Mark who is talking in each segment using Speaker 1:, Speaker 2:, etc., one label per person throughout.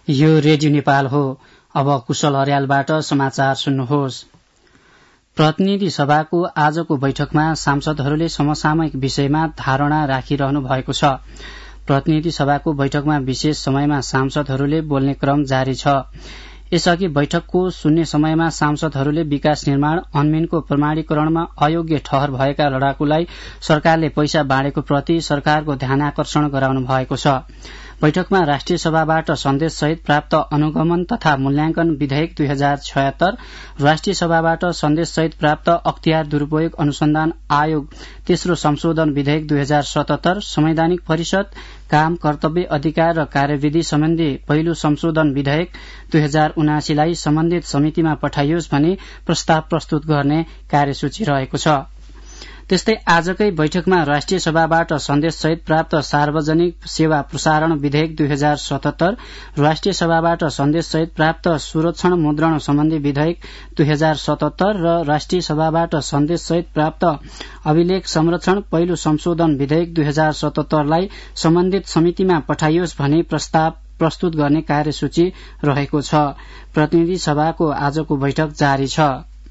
Speaker 1: यो रेडियो नेपाल हो। अब कुशल अर्यालबाट समाचार सुन्नुहोस्। प्रतिनिधि सभाको आजको बैठकमा सांसदहरूले समसामयिक विषयमा धारणा राखिरहनु भएको छ। प्रतिनिधि सभाको बैठकमा विशेष समयमा सांसदहरूले बोल्ने क्रम जारी छ। यसअघि बैठकको शून्य समयमा सांसदहरूले विकास निर्माण अन्मिनको प्रमाणीकरणमा अयोग्य ठहर भएका लडाकुलाई सरकारले पैसा बाँडेको प्रति सरकारको ध्यानाकर्षण गराउनु भएको छ। बैठकमा राष्ट्रिय सभाबाट सन्देशसहित प्राप्त अनुगमन तथा मूल्याङ्कन विधेयक 2076, राष्ट्रिय सभाबाट सन्देशसहित प्राप्त अख्तियार दुरूपयोग अनुसन्धान आयोग तेस्रो संशोधन विधेयक 2077, संवैधानिक परिषद काम कर्तव्य अधिकार र कार्यविधि सम्बन्धी पहिलो संशोधन विधेयक 2079 लाई सम्बन्धित समितिमा पठाइयोस् भनी प्रस्ताव प्रस्तुत गर्ने कार्यसूची रहेको छ। त्यस्तै आजकै बैठकमा राष्ट्रिय सभाबाट सन्देशसहित प्राप्त सार्वजनिक सेवा प्रसारण विधेयक 2077, राष्ट्रिय सभाबाट सन्देशसहित प्राप्त सुरक्षण मुद्रण सम्बन्धी विधेयक 2077 र राष्ट्रिय सभाबाट सन्देशसहित प्राप्त अभिलेख संरक्षण पहिलो संशोधन विधेयक 2077 लाई सम्बन्धित समितिमा पठाइयोस् भनी प्रस्ताव प्रस्तुत गर्ने कार्यसूची रहेको छ। प्रतिनिधि सभाको आजको बैठक जारी छ।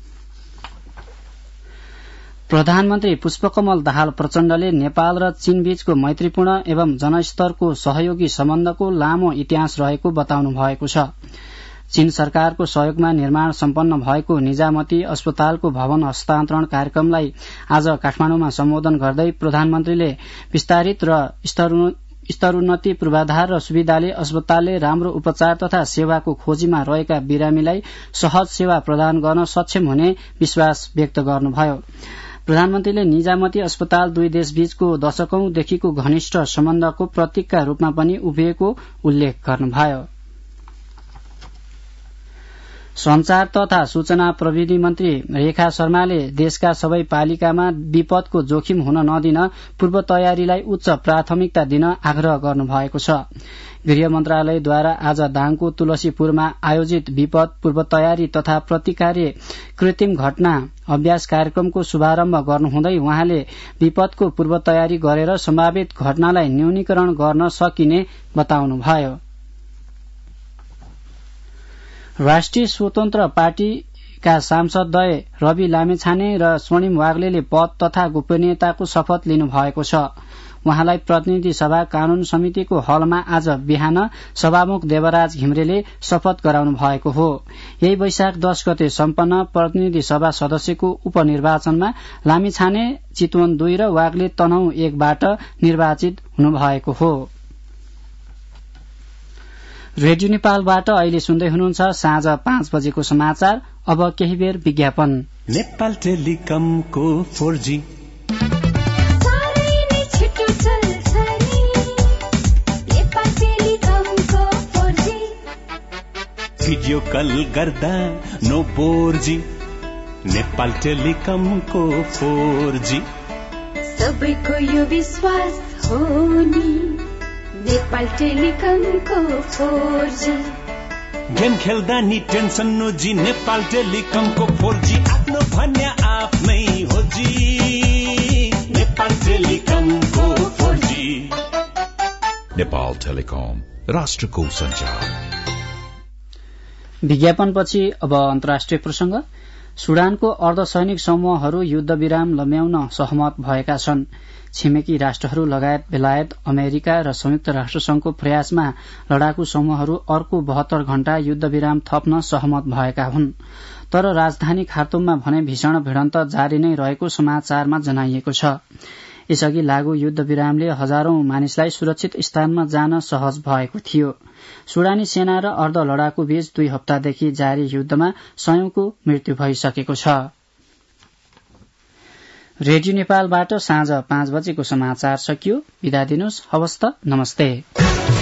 Speaker 1: प्रधानमन्त्री पुष्पकमल दाहाल प्रचण्डले नेपाल र चीन बीचको मैत्रीपूर्ण एवं जनस्तरको सहयोगी सम्बन्धको लामो इतिहास रहेको बताउनु भएको छ। चीन सरकारको सहयोगमा निर्माण सम्पन्न भएको निजामती अस्पतालको भवन हस्तान्तरण कार्यक्रमलाई आज काठमाडौँमा सम्बोधन गर्दै प्रधानमन्त्रीले विस्तारित र स्तरोन्नति पूर्वाधार र सुविधाले अस्पतालले राम्रो उपचार तथा सेवाको खोजीमा रहेका बिरामीलाई सहज सेवा प्रदान गर्न सक्षम हुने विश्वास व्यक्त गर्नुभयो। प्रधानमन्त्रीले निजामती अस्पताल दुई देशबीचको दशकौंदेखिको घनिष्ठ सम्बन्धको प्रतीकका रूपमा पनि उभिएको उल्लेख गर्नुभयो। संचार तथा सूचना प्रविधि मन्त्री रेखा शर्माले देशका सबै पालिकामा विपदको जोखिम हुन नदिन पूर्व तयारीलाई उच्च प्राथमिकता दिन आग्रह गर्नुभएको छ। गृह मन्त्रालयद्वारा आज दाङको तुलसीपुरमा आयोजित विपद पूर्व तयारी तथा प्रतिकार्य कृत्रिम घटना अभ्यास कार्यक्रमको शुभारम्भ गर्नुहुँदै उहाँले विपदको पूर्व तयारी गरेर सम्भावित घटनालाई न्यूनीकरण गर्न सकिने बताउनुभयो। राष्ट्रिय स्वतन्त्र पार्टीका सांसदद्वय रवि लामेछाने र स्वर्णिम वाग्लेले पद तथा गोपनीयताको शपथ लिनु भएको छ। उहाँलाई प्रतिनिधि सभा कानून समितिको हलमा आज बिहान सभामुख देवराज घिम्रेले शपथ गराउनु भएको हो। यही वैशाख 10 गते सम्पन्न प्रतिनिधि सभा सदस्यको उपनिर्वाचनमा लामिछाने चितवन 2 र वाग्ले तनहुँ 1 बाट निर्वाचित हुनुभएको हो। रेडियो नेपालबाट अहिले सुन्दै हुनुहुन्छ साँझ 5 बजेको समाचार। अब केही बेर विज्ञापन।
Speaker 2: नेपाल टेलिकमको 4G भिडियो कल गर्दा नो बोर्जी। नेपाल टेलिकमको 4G
Speaker 3: सबैको यो विश्वास हो नि। नेपाल टेलिकमको 4G
Speaker 2: गेम खेल्दा नि टेन्सन नो जी। नेपाल टेलिकमको 4G आफ्नो भन्या आफ्नै हो जी। नेपाल टेलिकमको 4G।
Speaker 4: नेपाल टेलिकम राष्ट्रको सञ्चार।
Speaker 1: विज्ञापनपछि अब अन्तर्राष्ट्रिय प्रसंग। सुडानको अर्धसैनिक समूहहरू युद्धविराम लम्ब्याउन सहमत भएका छन्। छिमेकी राष्ट्रहरू लगायत बेलायत, अमेरिका र संयुक्त राष्ट्रसंघको प्रयासमा लडाकू समूहहरू अर्को 72 घण्टा युद्धविराम थप्न सहमत भएका हुन्। तर राजधानी खार्तुममा भने भीषण भिडन्त जारी नै रहेको समाचारमा जनाइएको छ। यसअघि लागू युद्धविरामले हजारौं मानिसलाई सुरक्षित स्थानमा जान सहज भएको थियो। सुडानी सेना र अर्ध लडाकू बीच 2 हप्तादेखि जारी युद्धमा सयौंको मृत्यु भइसकेको छ। रेडियो नेपालबाट साँझ 5 बजेको समाचार सकियो। बिदा दिनुस्। हवस् त, नमस्ते।